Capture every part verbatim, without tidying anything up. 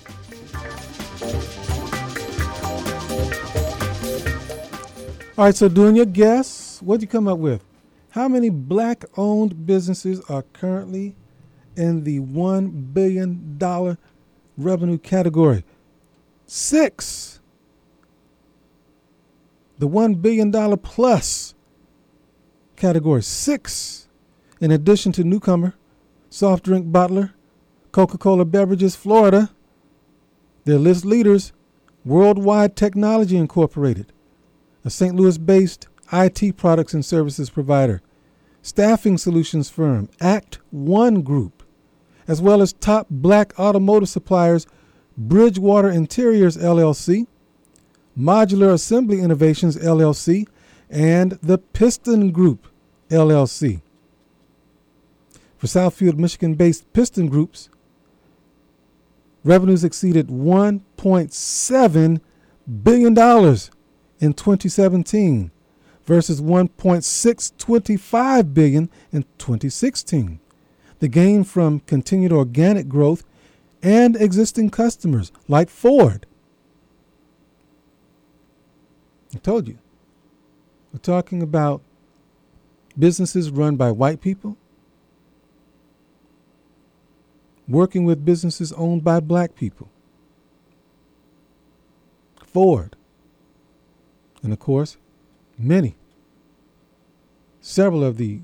All right, so doing your guess, what'd you come up with? How many black-owned businesses are currently in the one billion dollars revenue category? Six. The one billion dollars plus category. Six. In addition to newcomer, soft drink bottler, Coca-Cola Beverages, Florida. Their list leaders, Worldwide Technology Incorporated, a Saint Louis-based I T products and services provider, staffing solutions firm, Act One Group, as well as top black automotive suppliers, Bridgewater Interiors, L L C, Modular Assembly Innovations, L L C, and the Piston Group, L L C. For Southfield, Michigan-based Piston Groups, revenues exceeded one point seven billion dollars in twenty seventeen versus one point six two five billion dollars in twenty sixteen. The gain from continued organic growth and existing customers like Ford. I told you, we're talking about businesses run by white people working with businesses owned by black people. Ford. And of course, many, several of the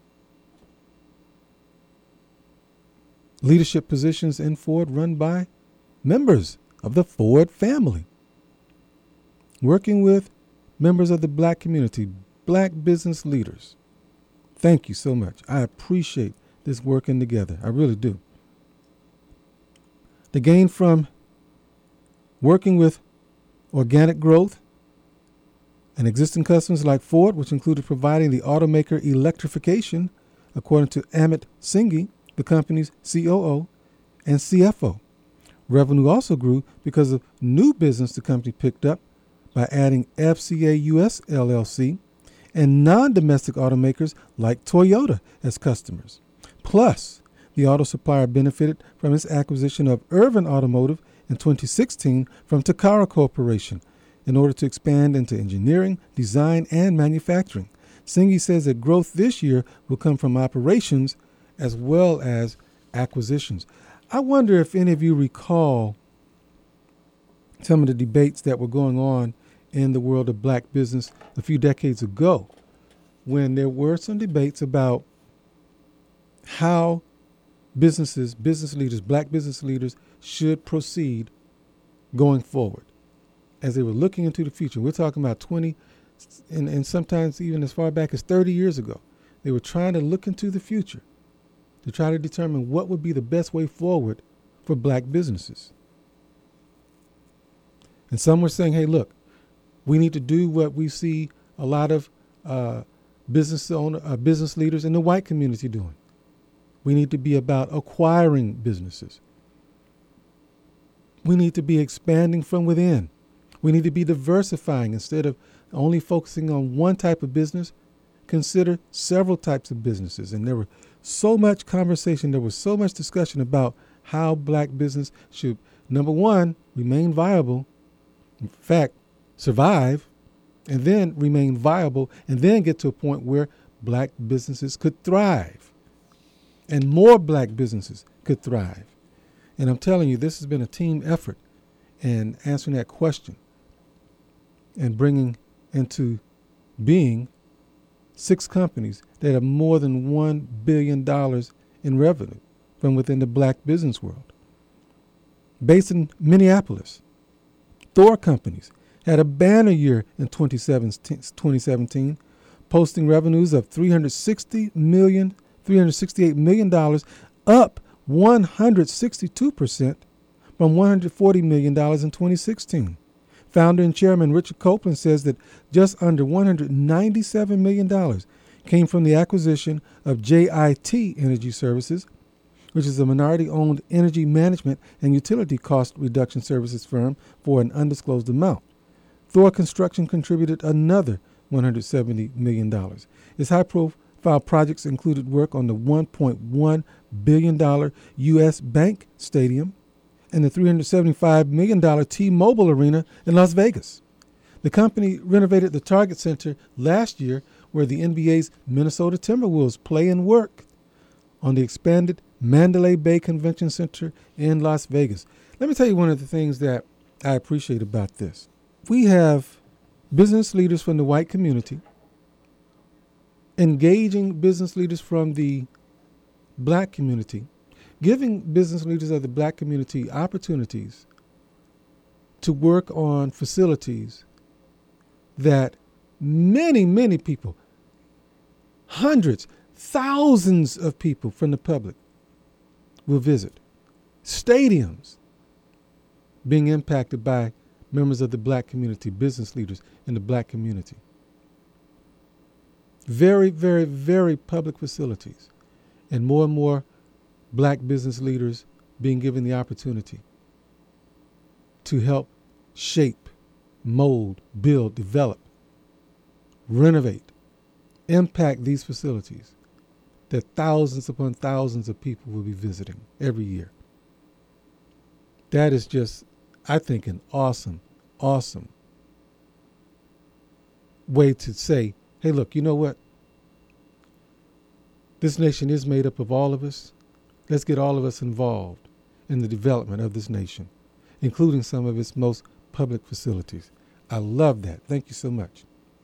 leadership positions in Ford run by members of the Ford family. Working with members of the black community, black business leaders. Thank you so much. I appreciate this working together. I really do. The gain from working with organic growth and existing customers like Ford, which included providing the automaker electrification, according to Amit Singhi, the company's C O O and C F O. Revenue also grew because of new business the company picked up by adding F C A U S L L C and non-domestic automakers like Toyota as customers. Plus, the auto supplier benefited from its acquisition of Irvin Automotive in twenty sixteen from Takara Corporation in order to expand into engineering, design, and manufacturing. Singhi says that growth this year will come from operations as well as acquisitions. I wonder if any of you recall some of the debates that were going on in the world of black business a few decades ago, when there were some debates about how businesses, business leaders, black business leaders should proceed going forward as they were looking into the future. We're talking about twenty and, and sometimes even as far back as thirty years ago. They were trying to look into the future to try to determine what would be the best way forward for black businesses. And some were saying, hey, look, we need to do what we see a lot of uh, business owner, uh, business leaders in the white community doing. We need to be about acquiring businesses. We need to be expanding from within. We need to be diversifying. Instead of only focusing on one type of business, consider several types of businesses. And there was so much conversation, there was so much discussion about how black business should, number one, remain viable, in fact, survive, and then remain viable, and then get to a point where black businesses could thrive. And more black businesses could thrive. And I'm telling you, this has been a team effort in answering that question and bringing into being six companies that have more than one billion dollars in revenue from within the black business world. Based in Minneapolis, Thor Companies had a banner year in twenty seventeen, posting revenues of three hundred sixty million dollars, three hundred sixty-eight million dollars, up one hundred sixty-two percent from one hundred forty million dollars in twenty sixteen. Founder and chairman Richard Copeland says that just under one hundred ninety-seven million dollars came from the acquisition of J I T Energy Services, which is a minority-owned energy management and utility cost reduction services firm, for an undisclosed amount. Thor Construction contributed another one hundred seventy million dollars. Its high-profile projects included work on the one point one billion dollars U S Bank Stadium and the three hundred seventy-five million dollars T-Mobile Arena in Las Vegas. The company renovated the Target Center last year, where the N B A's Minnesota Timberwolves play and work, on the expanded Mandalay Bay Convention Center in Las Vegas. Let me tell you one of the things that I appreciate about this. We have business leaders from the white community engaging business leaders from the black community, giving business leaders of the black community opportunities to work on facilities that many, many people, hundreds, thousands of people from the public will visit. Stadiums being impacted by members of the black community, business leaders in the black community. Very, very, very public facilities. And more and more black business leaders being given the opportunity to help shape, mold, build, develop, renovate, impact these facilities that thousands upon thousands of people will be visiting every year. That is just, I think, an awesome, awesome way to say, hey, look, you know what? This nation is made up of all of us. Let's get all of us involved in the development of this nation, including some of its most public facilities. I love that. Thank you so much.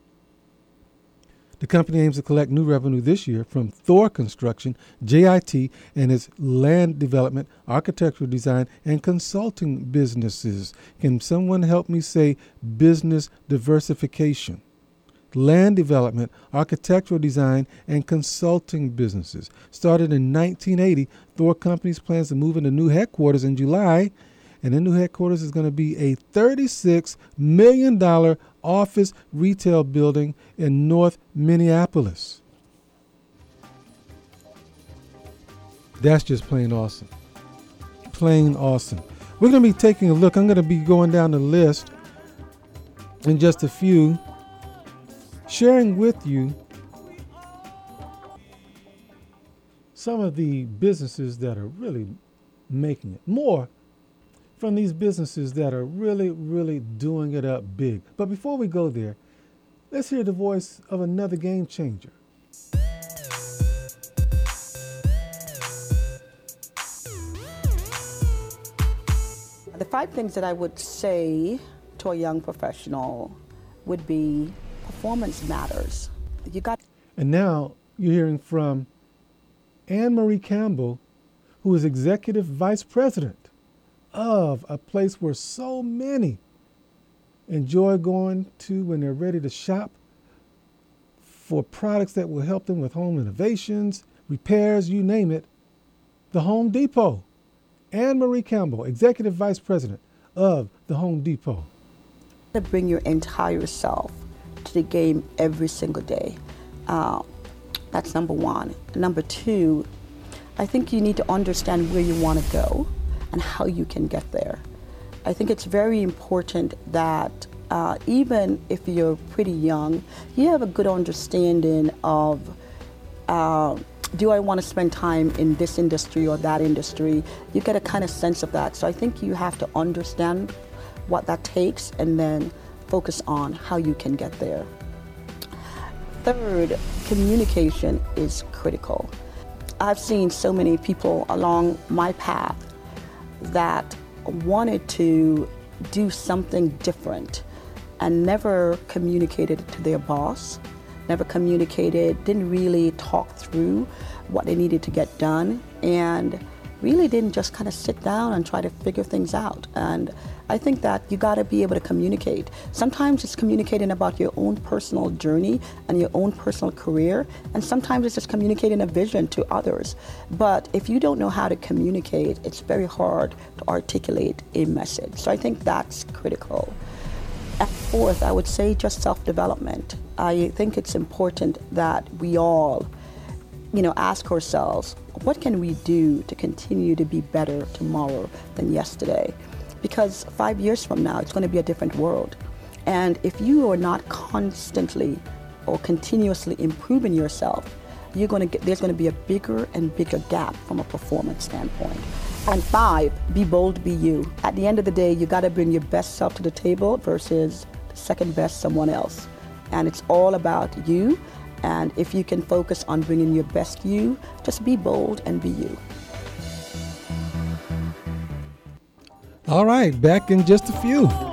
The company aims to collect new revenue this year from Thor Construction, J I T, and its land development, architectural design, and consulting businesses. Can someone help me say business diversification? Land development, architectural design, and consulting businesses. Started in nineteen eighty, Thor Companies plans to move into new headquarters in July, and the new headquarters is going to be a thirty-six million dollars office retail building in North Minneapolis. That's just plain awesome. Plain awesome. We're going to be taking a look. I'm going to be going down the list in just a few, sharing with you some of the businesses that are really making it. More from these businesses that are really, really doing it up big. But before we go there, let's hear the voice of another game changer. The five things that I would say to a young professional would be performance matters. You got. And now you're hearing from Anne Marie Campbell, who is Executive Vice President of a place where so many enjoy going to when they're ready to shop for products that will help them with home renovations, repairs, you name it. The Home Depot. Anne Marie Campbell, Executive Vice President of the Home Depot. To bring your entire self to the game every single day. Uh, that's number one. Number two, I think you need to understand where you want to go and how you can get there. I think it's very important that uh, even if you're pretty young, you have a good understanding of uh, do I want to spend time in this industry or that industry? You get a kind of sense of that. So I think you have to understand what that takes and then focus on how you can get there. Third, communication is critical. I've seen so many people along my path that wanted to do something different and never communicated to their boss, never communicated, didn't really talk through what they needed to get done, and really didn't just kind of sit down and try to figure things out. And I think that you got to be able to communicate. Sometimes it's communicating about your own personal journey and your own personal career, and sometimes it's just communicating a vision to others. But if you don't know how to communicate, it's very hard to articulate a message. So I think that's critical. And fourth, I would say just self-development. I think it's important that we all, you know, ask ourselves, what can we do to continue to be better tomorrow than yesterday? Because five years from now, it's going to be a different world. And if you are not constantly or continuously improving yourself, you're going to get, there's going to be a bigger and bigger gap from a performance standpoint. And five, be bold, be you. At the end of the day, you got to bring your best self to the table versus the second best someone else. And it's all about you. And if you can focus on bringing your best you, just be bold and be you. All right, back in just a few.